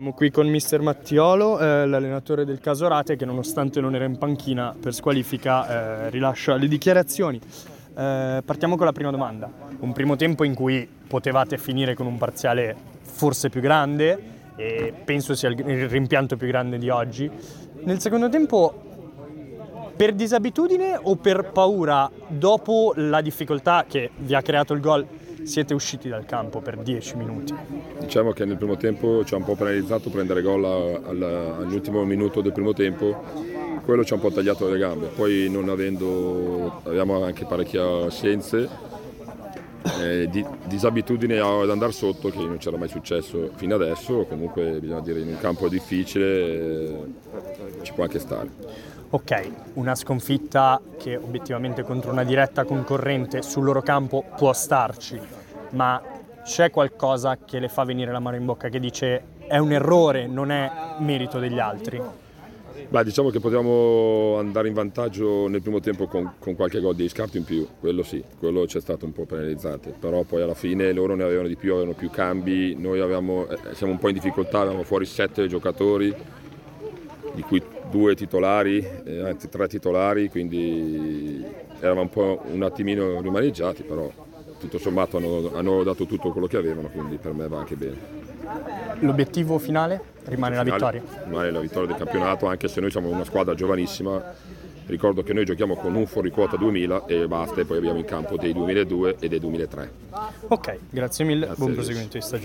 Siamo qui con mister Mattiolo, l'allenatore del Casorate, che nonostante non era in panchina per squalifica rilascia le dichiarazioni. Partiamo con la prima domanda. Un primo tempo in cui potevate finire con un parziale forse più grande e penso sia il rimpianto più grande di oggi. Nel secondo tempo, per disabitudine o per paura, dopo la difficoltà che vi ha creato il gol, siete usciti dal campo per 10 minuti? Diciamo che nel primo tempo ci ha un po' penalizzato prendere gol all'ultimo minuto del primo tempo, quello ci ha un po' tagliato le gambe, poi non avevamo anche parecchie assenze, disabitudine ad andare sotto che non c'era mai successo fino adesso, comunque bisogna dire in un campo difficile ci può anche stare. Ok, una sconfitta che obiettivamente contro una diretta concorrente sul loro campo può starci, ma c'è qualcosa che le fa venire l'amaro in bocca, che dice è un errore, non è merito degli altri? Beh, diciamo che potevamo andare in vantaggio nel primo tempo con qualche gol di scarto in più, quello sì, quello c'è stato un po' penalizzante, però poi alla fine loro ne avevano di più, avevano più cambi, noi siamo un po' in difficoltà, avevamo fuori 7 giocatori, di cui 2 titolari, anzi 3 titolari, quindi eravamo un attimino rimaneggiati, però tutto sommato hanno dato tutto quello che avevano, quindi per me va anche bene. L'obiettivo finale rimane la vittoria? Rimane la vittoria del campionato, anche se noi siamo una squadra giovanissima. Ricordo che noi giochiamo con un fuoriquota 2000 e basta, e poi abbiamo in campo dei 2002 e dei 2003. Ok, grazie mille, Grazie, buon proseguimento di stagione.